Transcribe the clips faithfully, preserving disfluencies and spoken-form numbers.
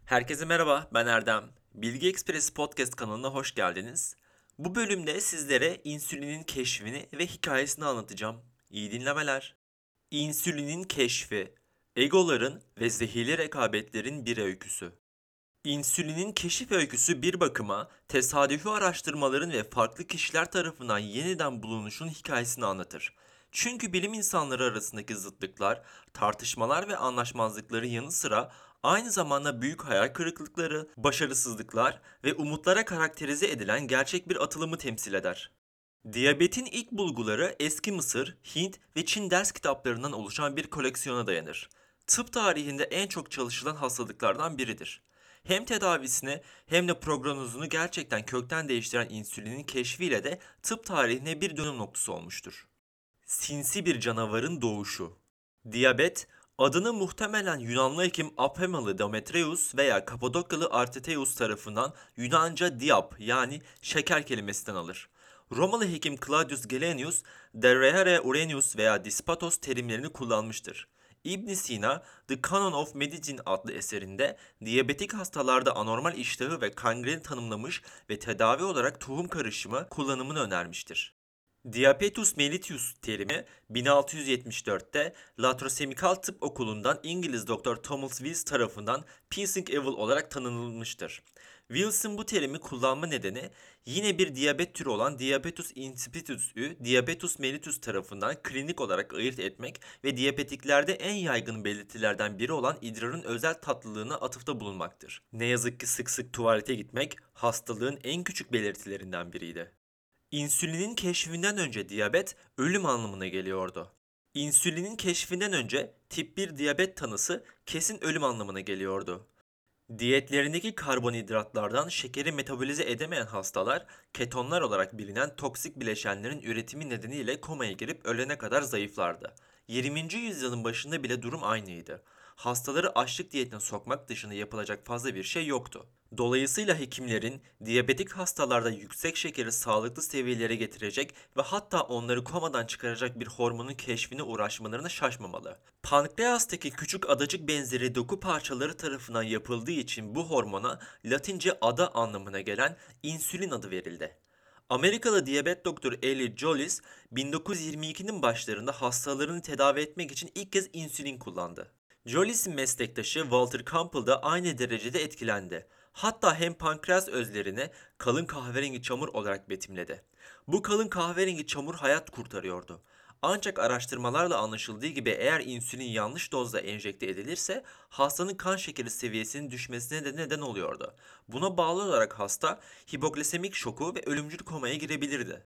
Herkese merhaba, ben Erdem. Bilgi Ekspresi Podcast kanalına hoş geldiniz. Bu bölümde sizlere insülinin keşfini ve hikayesini anlatacağım. İyi dinlemeler. İnsülinin keşfi, egoların ve zehirli rekabetlerin bir öyküsü. İnsülinin keşif öyküsü bir bakıma tesadüfi araştırmaların ve farklı kişiler tarafından yeniden bulunuşun hikayesini anlatır. Çünkü bilim insanları arasındaki zıtlıklar, tartışmalar ve anlaşmazlıkların yanı sıra aynı zamanda büyük hayal kırıklıkları, başarısızlıklar ve umutlara karakterize edilen gerçek bir atılımı temsil eder. Diyabetin ilk bulguları eski Mısır, Hint ve Çin ders kitaplarından oluşan bir koleksiyona dayanır. Tıp tarihinde en çok çalışılan hastalıklardan biridir. Hem tedavisini hem de prognozunu gerçekten kökten değiştiren insülinin keşfiyle de tıp tarihine bir dönüm noktası olmuştur. Sinsi bir canavarın doğuşu. Diyabet, adını muhtemelen Yunanlı hekim Apamalı Demetrius veya Kapadokyalı Arteteus tarafından Yunanca diap yani şeker kelimesinden alır. Romalı hekim Claudius Gelenius, de rehere uranius veya dispatos terimlerini kullanmıştır. İbn Sina, The Canon of Medicine adlı eserinde diyabetik hastalarda anormal iştahı ve kangreni tanımlamış ve tedavi olarak tohum karışımı kullanımını önermiştir. Diabetus mellitus terimi bin altı yüz yetmiş dörtte Latrosemikal Tıp Okulu'ndan İngiliz doktor Thomas Wills tarafından Piercing Evil olarak tanımlanmıştır. Wills'in bu terimi kullanma nedeni yine bir diyabet türü olan Diabetus insipidus'ü Diabetus mellitus tarafından klinik olarak ayırt etmek ve diyabetiklerde en yaygın belirtilerden biri olan idrarın özel tatlılığına atıfta bulunmaktır. Ne yazık ki sık sık tuvalete gitmek hastalığın en küçük belirtilerinden biriydi. İnsülinin keşfinden önce diyabet ölüm anlamına geliyordu. İnsülinin keşfinden önce tip bir diyabet tanısı kesin ölüm anlamına geliyordu. Diyetlerindeki karbonhidratlardan şekeri metabolize edemeyen hastalar, ketonlar olarak bilinen toksik bileşenlerin üretimi nedeniyle komaya girip ölene kadar zayıflardı. yirminci yüzyılın başında bile durum aynıydı. Hastaları açlık diyetine sokmak dışında yapılacak fazla bir şey yoktu. Dolayısıyla hekimlerin diyabetik hastalarda yüksek şekeri sağlıklı seviyelere getirecek ve hatta onları komadan çıkaracak bir hormonun keşfine uğraşmalarına şaşmamalı. Pankreastaki küçük adacık benzeri doku parçaları tarafından yapıldığı için bu hormona Latince ada anlamına gelen insülin adı verildi. Amerikalı diyabet doktoru Eli Jolis bin dokuz yüz yirmi ikinin başlarında hastalarını tedavi etmek için ilk kez insülin kullandı. Jolis'in meslektaşı Walter Campbell da aynı derecede etkilendi. Hatta hem pankreas özlerini kalın kahverengi çamur olarak betimledi. Bu kalın kahverengi çamur hayat kurtarıyordu. Ancak araştırmalarla anlaşıldığı gibi eğer insülin yanlış dozda enjekte edilirse hastanın kan şekeri seviyesinin düşmesine de neden oluyordu. Buna bağlı olarak hasta hipoglisemik şoku ve ölümcül komaya girebilirdi.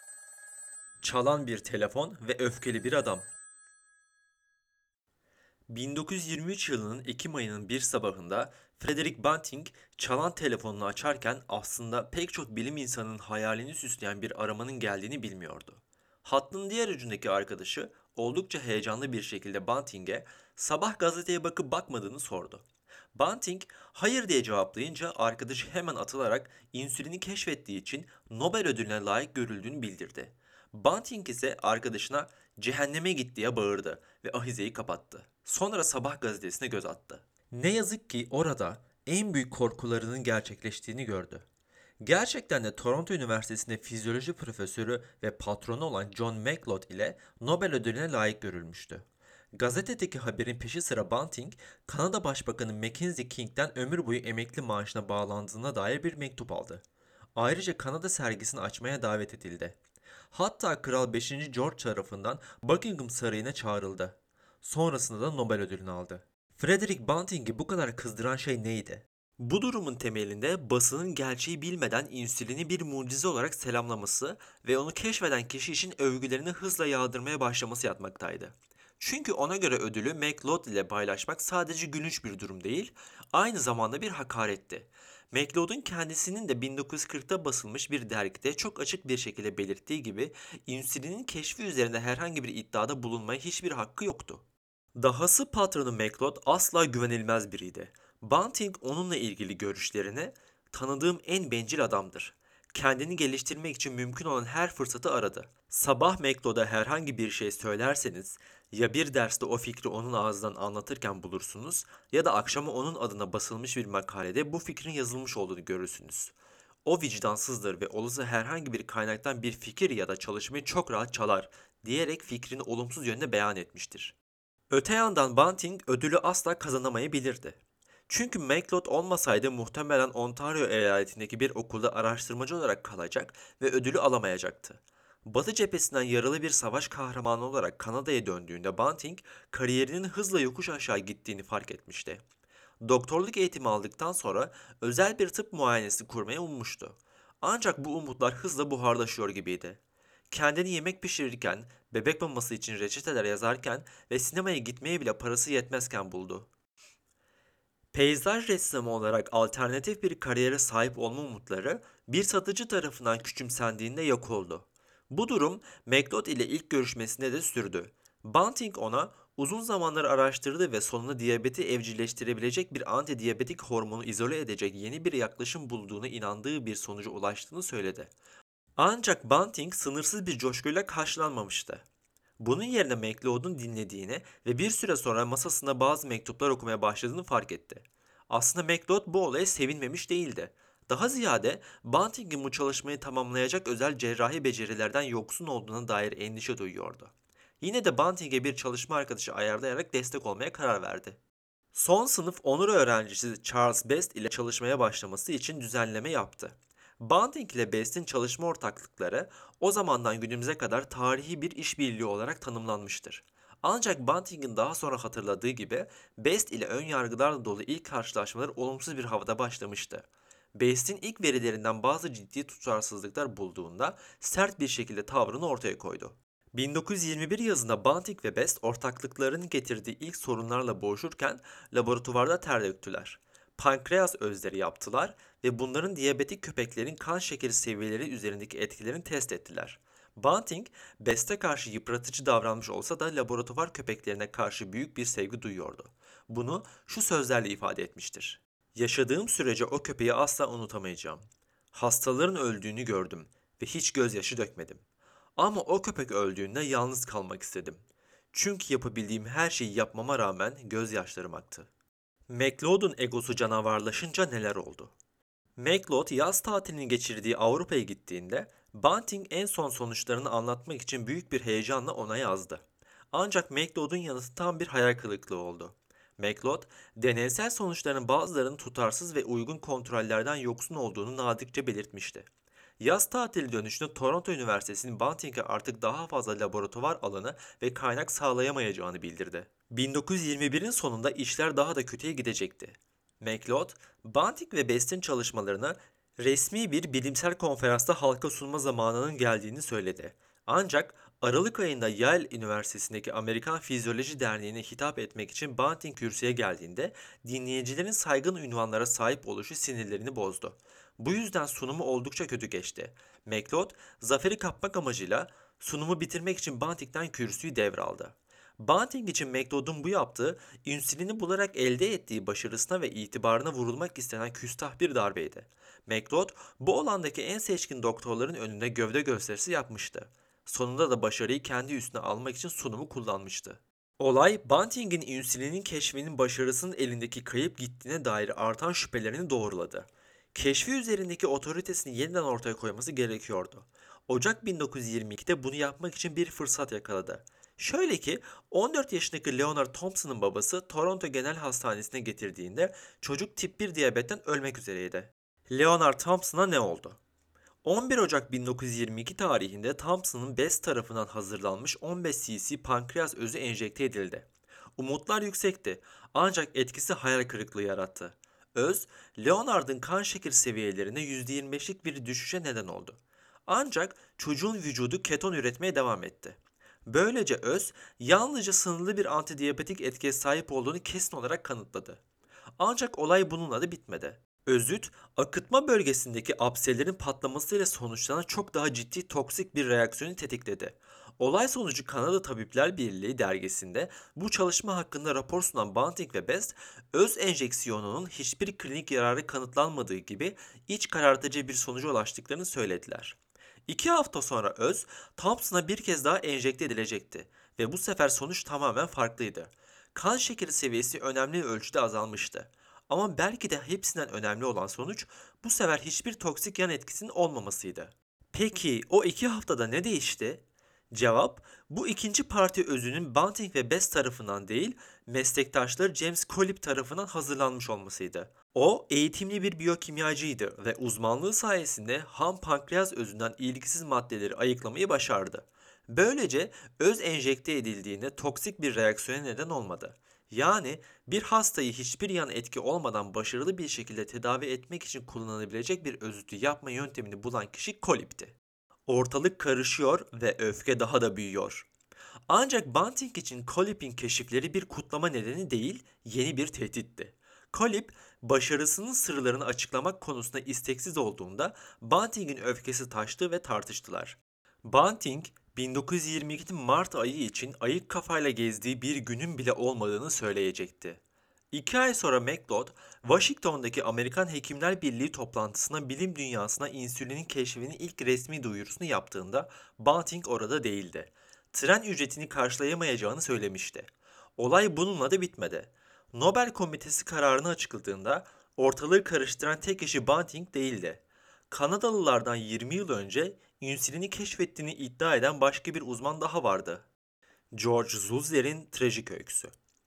Çalan bir telefon ve öfkeli bir adam. bin dokuz yüz yirmi üç yılının Ekim ayının bir sabahında Frederick Banting çalan telefonunu açarken aslında pek çok bilim insanının hayalini süsleyen bir aramanın geldiğini bilmiyordu. Hattın diğer ucundaki arkadaşı oldukça heyecanlı bir şekilde Banting'e sabah gazeteye bakıp bakmadığını sordu. Banting hayır diye cevaplayınca arkadaşı hemen atılarak insülini keşfettiği için Nobel ödülüne layık görüldüğünü bildirdi. Banting ise arkadaşına cehenneme git diye bağırdı ve ahizeyi kapattı. Sonra Sabah gazetesine göz attı. Ne yazık ki orada en büyük korkularının gerçekleştiğini gördü. Gerçekten de Toronto Üniversitesi'nde fizyoloji profesörü ve patronu olan John McLeod ile Nobel ödülüne layık görülmüştü. Gazetedeki haberin peşi sıra Banting, Kanada Başbakanı Mackenzie King'den ömür boyu emekli maaşına bağlandığına dair bir mektup aldı. Ayrıca Kanada sergisini açmaya davet edildi. Hatta Kral beşinci. George tarafından Buckingham Sarayı'na çağrıldı. Sonrasında da Nobel ödülünü aldı. Frederick Banting'i bu kadar kızdıran şey neydi? Bu durumun temelinde basının gerçeği bilmeden insülini bir mucize olarak selamlaması ve onu keşfeden kişi için övgülerini hızla yağdırmaya başlaması yatmaktaydı. Çünkü ona göre ödülü MacLeod ile paylaşmak sadece gülünç bir durum değil, aynı zamanda bir hakaretti. MacLeod'un kendisinin de bin dokuz yüz kırkta basılmış bir dergide çok açık bir şekilde belirttiği gibi insülinin keşfi üzerinde herhangi bir iddiada bulunmaya hiçbir hakkı yoktu. Dahası patronu MacLeod asla güvenilmez biriydi. Banting onunla ilgili görüşlerini tanıdığım en bencil adamdır. Kendini geliştirmek için mümkün olan her fırsatı aradı. Sabah McLeod'a herhangi bir şey söylerseniz ya bir derste o fikri onun ağzından anlatırken bulursunuz ya da akşama onun adına basılmış bir makalede bu fikrin yazılmış olduğunu görürsünüz. O vicdansızdır ve olası herhangi bir kaynaktan bir fikir ya da çalışmayı çok rahat çalar diyerek fikrini olumsuz yönde beyan etmiştir. Öte yandan Banting ödülü asla kazanamayabilirdi. Çünkü McLeod olmasaydı muhtemelen Ontario eyaletindeki bir okulda araştırmacı olarak kalacak ve ödülü alamayacaktı. Batı cephesinden yaralı bir savaş kahramanı olarak Kanada'ya döndüğünde Banting kariyerinin hızla yokuş aşağı gittiğini fark etmişti. Doktorluk eğitimi aldıktan sonra özel bir tıp muayenesi kurmayı ummuştu. Ancak bu umutlar hızla buharlaşıyor gibiydi. Kendini yemek pişirirken, bebek maması için reçeteler yazarken ve sinemaya gitmeye bile parası yetmezken buldu. Peyzaj ressamı olarak alternatif bir kariyere sahip olma umutları bir satıcı tarafından küçümsendiğinde yok oldu. Bu durum McLeod ile ilk görüşmesinde de sürdü. Banting ona uzun zamanlar araştırdı ve sonunda diyabeti evcilleştirebilecek bir antidiyabetik hormonu izole edecek yeni bir yaklaşım bulduğuna inandığı bir sonuca ulaştığını söyledi. Ancak Banting sınırsız bir coşkuyla karşılanmamıştı. Bunun yerine McLeod'un dinlediğini ve bir süre sonra masasında bazı mektuplar okumaya başladığını fark etti. Aslında McLeod bu olaya sevinmemiş değildi. Daha ziyade Banting'in bu çalışmayı tamamlayacak özel cerrahi becerilerden yoksun olduğuna dair endişe duyuyordu. Yine de Banting'e bir çalışma arkadaşı ayarlayarak destek olmaya karar verdi. Son sınıf onur öğrencisi Charles Best ile çalışmaya başlaması için düzenleme yaptı. Banting ile Best'in çalışma ortaklıkları o zamandan günümüze kadar tarihi bir işbirliği olarak tanımlanmıştır. Ancak Banting'in daha sonra hatırladığı gibi Best ile ön yargılarla dolu ilk karşılaşmalar olumsuz bir havada başlamıştı. Best'in ilk verilerinden bazı ciddi tutarsızlıklar bulduğunda sert bir şekilde tavrını ortaya koydu. bin dokuz yüz yirmi bir yazında Banting ve Best ortaklıklarının getirdiği ilk sorunlarla boğuşurken laboratuvarda ter döktüler. Pankreas özleri yaptılar ve bunların diyabetik köpeklerin kan şekeri seviyeleri üzerindeki etkilerini test ettiler. Banting, Best'e karşı yıpratıcı davranmış olsa da laboratuvar köpeklerine karşı büyük bir sevgi duyuyordu. Bunu şu sözlerle ifade etmiştir. Yaşadığım sürece o köpeği asla unutamayacağım. Hastaların öldüğünü gördüm ve hiç gözyaşı dökmedim. Ama o köpek öldüğünde yalnız kalmak istedim. Çünkü yapabildiğim her şeyi yapmama rağmen gözyaşlarım aktı. McLeod'un egosu canavarlaşınca neler oldu? McLeod yaz tatilini geçirdiği Avrupa'ya gittiğinde Banting en son sonuçlarını anlatmak için büyük bir heyecanla ona yazdı. Ancak McLeod'un yanıtı tam bir hayal kırıklığı oldu. McLeod, deneysel sonuçların bazılarının tutarsız ve uygun kontrollerden yoksun olduğunu nadirce belirtmişti. Yaz tatili dönüşünde Toronto Üniversitesi'nin Banting'e artık daha fazla laboratuvar alanı ve kaynak sağlayamayacağını bildirdi. bin dokuz yüz yirmi birin sonunda işler daha da kötüye gidecekti. McLeod, Banting ve Best'in çalışmalarını resmi bir bilimsel konferansta halka sunma zamanının geldiğini söyledi. Ancak Aralık ayında Yale Üniversitesi'ndeki Amerikan Fizyoloji Derneği'ne hitap etmek için Banting kürsüye geldiğinde dinleyicilerin saygın ünvanlara sahip oluşu sinirlerini bozdu. Bu yüzden sunumu oldukça kötü geçti. McLeod, zaferi kapmak amacıyla sunumu bitirmek için Banting'den kürsüyü devraldı. Banting için McLeod'un bu yaptığı, insülini bularak elde ettiği başarısına ve itibarına vurulmak istenen küstah bir darbeydi. McLeod, bu alandaki en seçkin doktorların önünde gövde gösterisi yapmıştı. Sonunda da başarıyı kendi üstüne almak için sunumu kullanmıştı. Olay, Banting'in insülinin keşfinin başarısının elindeki kayıp gittiğine dair artan şüphelerini doğruladı. Keşfi üzerindeki otoritesini yeniden ortaya koyması gerekiyordu. Ocak bin dokuz yüz yirmi ikide bunu yapmak için bir fırsat yakaladı. Şöyle ki on dört yaşındaki Leonard Thompson'ın babası Toronto Genel Hastanesi'ne getirdiğinde çocuk tip bir diyabetten ölmek üzereydi. Leonard Thompson'a ne oldu? on bir Ocak bin dokuz yüz yirmi iki tarihinde Thompson'ın Best tarafından hazırlanmış on beş cc pankreas özü enjekte edildi. Umutlar yüksekti ancak etkisi hayal kırıklığı yarattı. Öz, Leonard'ın kan şeker seviyelerine yüzde yirmi beşlik bir düşüşe neden oldu. Ancak çocuğun vücudu keton üretmeye devam etti. Böylece Öz, yalnızca sınırlı bir antidiyabetik etkiye sahip olduğunu kesin olarak kanıtladı. Ancak olay bununla da bitmedi. Özüt, akıtma bölgesindeki apselerin patlamasıyla sonuçlanan çok daha ciddi toksik bir reaksiyonu tetikledi. Olay sonucu Kanada Tabipler Birliği dergisinde bu çalışma hakkında rapor sunan Banting ve Best, öz enjeksiyonunun hiçbir klinik yararı kanıtlanmadığı gibi iç karartıcı bir sonuca ulaştıklarını söylediler. İki hafta sonra öz, Thompson'a bir kez daha enjekte edilecekti ve bu sefer sonuç tamamen farklıydı. Kan şekeri seviyesi önemli ölçüde azalmıştı. Ama belki de hepsinden önemli olan sonuç bu sefer hiçbir toksik yan etkisinin olmamasıydı. Peki o iki haftada ne değişti? Cevap, bu ikinci parti özünün Banting ve Best tarafından değil, meslektaşları James Collip tarafından hazırlanmış olmasıydı. O, eğitimli bir biyokimyacıydı ve uzmanlığı sayesinde ham pankreas özünden ilgisiz maddeleri ayıklamayı başardı. Böylece öz enjekte edildiğinde toksik bir reaksiyona neden olmadı. Yani bir hastayı hiçbir yan etki olmadan başarılı bir şekilde tedavi etmek için kullanılabilecek bir özütü yapma yöntemini bulan kişi Collip'ti. Ortalık karışıyor ve öfke daha da büyüyor. Ancak Banting için Collip'in keşifleri bir kutlama nedeni değil, yeni bir tehditti. Collip, başarısının sırlarını açıklamak konusunda isteksiz olduğunda Banting'in öfkesi taştı ve tartıştılar. Banting, bin dokuz yüz yirmi iki Mart ayı için ayık kafayla gezdiği bir günün bile olmadığını söyleyecekti. İki ay sonra McLeod, Washington'daki Amerikan Hekimler Birliği toplantısına bilim dünyasına insülinin keşfinin ilk resmi duyurusunu yaptığında Banting orada değildi. Tren ücretini karşılayamayacağını söylemişti. Olay bununla da bitmedi. Nobel Komitesi kararını açıkladığında ortalığı karıştıran tek kişi Banting değildi. Kanadalılardan yirmi yıl önce insülini keşfettiğini iddia eden başka bir uzman daha vardı. George Zulzer'in trajik öyküsü.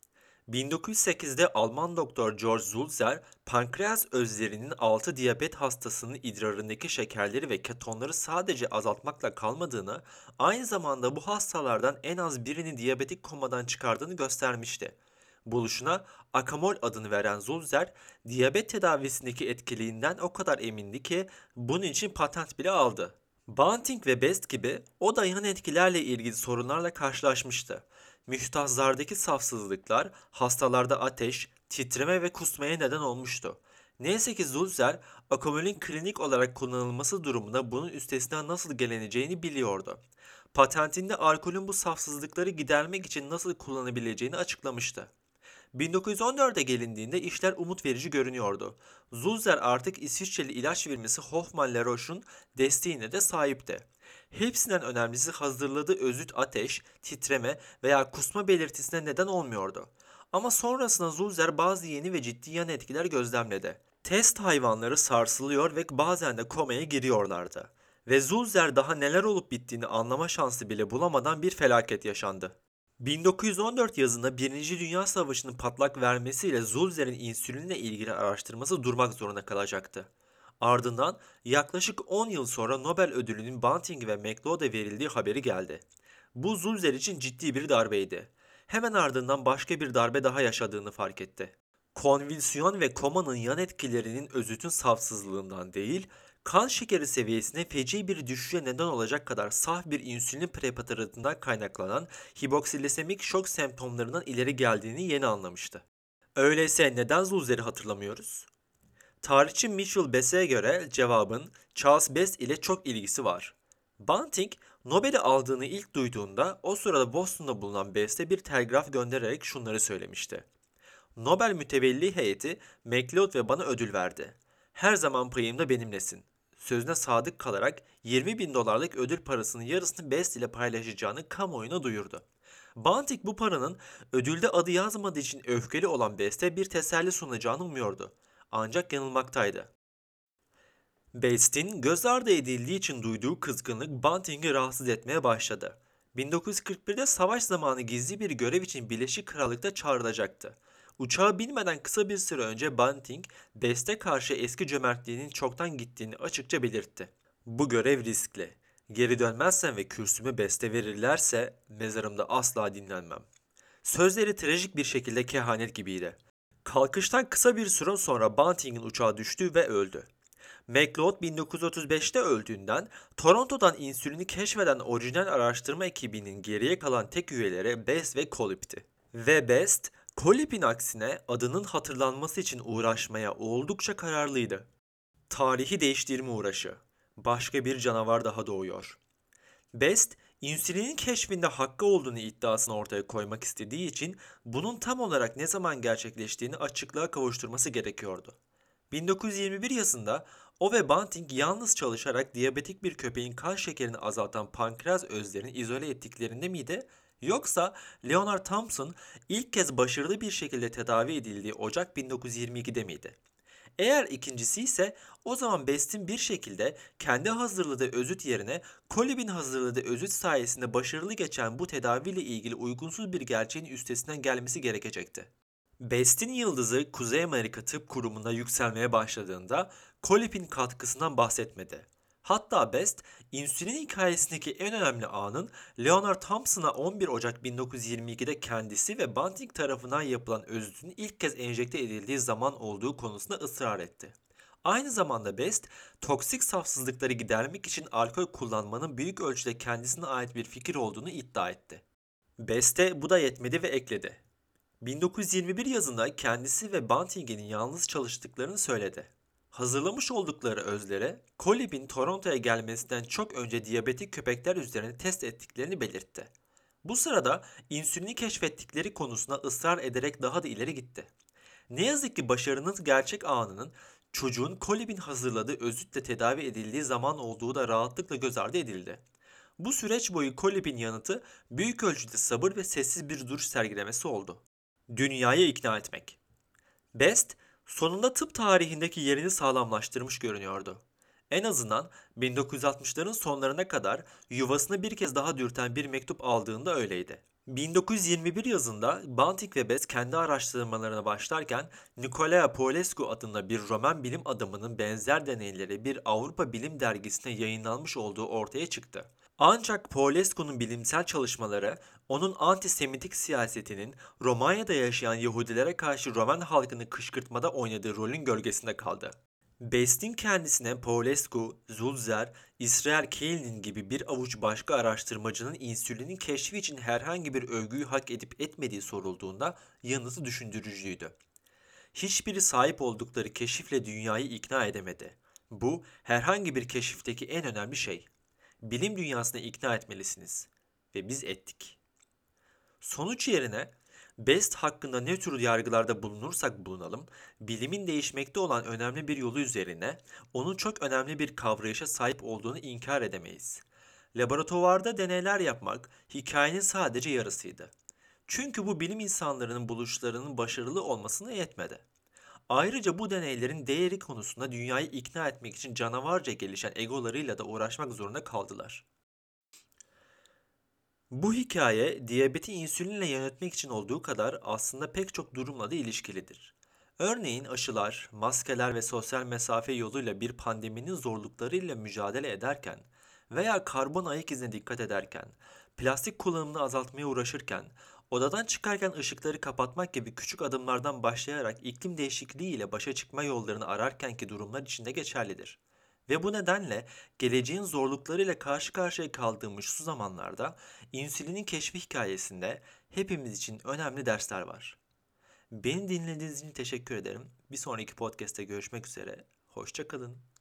bin dokuz yüz sekizde Alman doktor George Sulzer, pankreas özlerinin altı diyabet hastasının idrarındaki şekerleri ve ketonları sadece azaltmakla kalmadığını, aynı zamanda bu hastalardan en az birini diyabetik komadan çıkardığını göstermişti. Buluşuna Akamol adını veren Sulzer, diyabet tedavisindeki etkiliğinden o kadar emindi ki bunun için patent bile aldı. Banting ve Best gibi o da yan etkilerle ilgili sorunlarla karşılaşmıştı. Müstahzardaki safsızlıklar hastalarda ateş, titreme ve kusmaya neden olmuştu. Neyse ki Zulzer, akomolin klinik olarak kullanılması durumunda bunun üstesinden nasıl gelineceğini biliyordu. Patentinde alkolün bu safsızlıkları gidermek için nasıl kullanabileceğini açıklamıştı. bin dokuz yüz on dörde gelindiğinde işler umut verici görünüyordu. Zulzer artık İsviçreli ilaç firması Hoffmann La Roche'un desteğine de sahipti. Hepsinden önemlisi hazırladığı özüt ateş, titreme veya kusma belirtisine neden olmuyordu. Ama sonrasında Zulzer bazı yeni ve ciddi yan etkiler gözlemledi. Test hayvanları sarsılıyor ve bazen de komaya giriyorlardı. Ve Zulzer daha neler olup bittiğini anlama şansı bile bulamadan bir felaket yaşandı. bin dokuz yüz on dört yazında Birinci Dünya Savaşı'nın patlak vermesiyle Zulzer'in insülinle ilgili araştırması durmak zorunda kalacaktı. Ardından yaklaşık on yıl sonra Nobel ödülünün Banting ve McLeod'a verildiği haberi geldi. Bu Zulzer için ciddi bir darbeydi. Hemen ardından başka bir darbe daha yaşadığını fark etti. Konvülsiyon ve komanın yan etkilerinin özütün safsızlığından değil, kan şekeri seviyesine feci bir düşüşe neden olacak kadar saf bir insülin preparatından kaynaklanan hipoksiglisemik şok semptomlarından ileri geldiğini yeni anlamıştı. Öyleyse neden Zulzer'i hatırlamıyoruz? Tarihçi Mitchell Bess'e göre cevabın Charles Best ile çok ilgisi var. Banting, Nobel'i aldığını ilk duyduğunda o sırada Boston'da bulunan Best'e bir telgraf göndererek şunları söylemişti. Nobel mütevelli heyeti McLeod ve bana ödül verdi. Her zaman payımda benimlesin. Sözüne sadık kalarak yirmi bin dolarlık ödül parasının yarısını Best ile paylaşacağını kamuoyuna duyurdu. Banting bu paranın ödülde adı yazmadığı için öfkeli olan Best'e bir teselli sunacağını umuyordu. Ancak yanılmaktaydı. Best'in göz ardı edildiği için duyduğu kızgınlık Banting'i rahatsız etmeye başladı. bin dokuz yüz kırk birde savaş zamanı gizli bir görev için Birleşik Krallık'ta çağrılacaktı. Uçağa binmeden kısa bir süre önce Banting, Best'e karşı eski cömertliğinin çoktan gittiğini açıkça belirtti. Bu görev riskli. Geri dönmezsem ve kürsümü Best'e verirlerse mezarımda asla dinlenmem. Sözleri trajik bir şekilde kehanet gibiydi. Kalkıştan kısa bir süre sonra Banting'in uçağı düştü ve öldü. McLeod bin dokuz yüz otuz beşte öldüğünden Toronto'dan insülini keşfeden orijinal araştırma ekibinin geriye kalan tek üyeleri Best ve Collip'ti. Ve Best, Collip'in aksine adının hatırlanması için uğraşmaya oldukça kararlıydı. Tarihi değiştirme uğraşı. Başka bir canavar daha doğuyor. Best, insülinin keşfinde hakkı olduğunu iddiasını ortaya koymak istediği için bunun tam olarak ne zaman gerçekleştiğini açıklığa kavuşturması gerekiyordu. bin dokuz yüz yirmi bir yazında O ve Banting yalnız çalışarak diyabetik bir köpeğin kan şekerini azaltan pankreas özlerini izole ettiklerinde miydi? Yoksa Leonard Thompson ilk kez başarılı bir şekilde tedavi edildiği Ocak bin dokuz yüz yirmi ikide miydi? Eğer ikincisi ise o zaman Best'in bir şekilde kendi hazırladığı özüt yerine Kolib'in hazırladığı özüt sayesinde başarılı geçen bu tedaviyle ilgili uygunsuz bir gerçeğin üstesinden gelmesi gerekecekti. Best'in yıldızı Kuzey Amerika Tıp Kurumu'nda yükselmeye başladığında Kolib'in katkısından bahsetmedi. Hatta Best, insülin hikayesindeki en önemli anın Leonard Thompson'a on bir Ocak bin dokuz yüz yirmi ikide kendisi ve Banting tarafından yapılan özütün ilk kez enjekte edildiği zaman olduğu konusunda ısrar etti. Aynı zamanda Best, toksik safsızlıkları gidermek için alkol kullanmanın büyük ölçüde kendisine ait bir fikir olduğunu iddia etti. Best'e bu da yetmedi ve ekledi. bin dokuz yüz yirmi bir yazında kendisi ve Banting'in yalnız çalıştıklarını söyledi. Hazırlamış oldukları özlere, Kolib'in Toronto'ya gelmesinden çok önce diyabetik köpekler üzerine test ettiklerini belirtti. Bu sırada insülini keşfettikleri konusunda ısrar ederek daha da ileri gitti. Ne yazık ki başarının gerçek anının çocuğun Kolib'in hazırladığı özütle tedavi edildiği zaman olduğu da rahatlıkla göz ardı edildi. Bu süreç boyu Kolib'in yanıtı büyük ölçüde sabır ve sessiz bir duruş sergilemesi oldu. Dünyayı ikna etmek. Best, sonunda tıp tarihindeki yerini sağlamlaştırmış görünüyordu. En azından bin dokuz yüz altmışların sonlarına kadar yuvasını bir kez daha dürten bir mektup aldığında öyleydi. bin dokuz yüz yirmi bir yazında Banting ve Best kendi araştırmalarına başlarken Nicolae Popescu adında bir Roman bilim adamının benzer deneyleri bir Avrupa bilim dergisine yayınlanmış olduğu ortaya çıktı. Ancak Popescu'nun bilimsel çalışmaları onun antisemitik siyasetinin Romanya'da yaşayan Yahudilere karşı Roman halkını kışkırtmada oynadığı rolün gölgesinde kaldı. Best'in kendisine Popescu, Sulzer, İsrail Keil'in gibi bir avuç başka araştırmacının insülinin keşfi için herhangi bir övgüyü hak edip etmediği sorulduğunda yanıtı düşündürücüydü. Hiçbiri sahip oldukları keşifle dünyayı ikna edemedi. Bu herhangi bir keşifteki en önemli şey. Bilim dünyasını ikna etmelisiniz. Ve biz ettik. Sonuç yerine Best hakkında ne tür yargılarda bulunursak bulunalım, bilimin değişmekte olan önemli bir yolu üzerine onun çok önemli bir kavrayışa sahip olduğunu inkar edemeyiz. Laboratuvarda deneyler yapmak hikayenin sadece yarısıydı. Çünkü bu bilim insanlarının buluşlarının başarılı olmasına yetmedi. Ayrıca bu deneylerin değeri konusunda dünyayı ikna etmek için canavarca gelişen egolarıyla da uğraşmak zorunda kaldılar. Bu hikaye diyabeti insülinle yönetmek için olduğu kadar aslında pek çok durumla da ilişkilidir. Örneğin aşılar, maskeler ve sosyal mesafe yoluyla bir pandeminin zorluklarıyla mücadele ederken veya karbon ayak izine dikkat ederken, plastik kullanımını azaltmaya uğraşırken, odadan çıkarken ışıkları kapatmak gibi küçük adımlardan başlayarak iklim değişikliği ile başa çıkma yollarını ararkenki durumlar için de geçerlidir. Ve bu nedenle geleceğin zorluklarıyla karşı karşıya kaldığımız şu zamanlarda insülinin keşfi hikayesinde hepimiz için önemli dersler var. Beni dinlediğiniz için teşekkür ederim. Bir sonraki podcast'te görüşmek üzere. Hoşça kalın.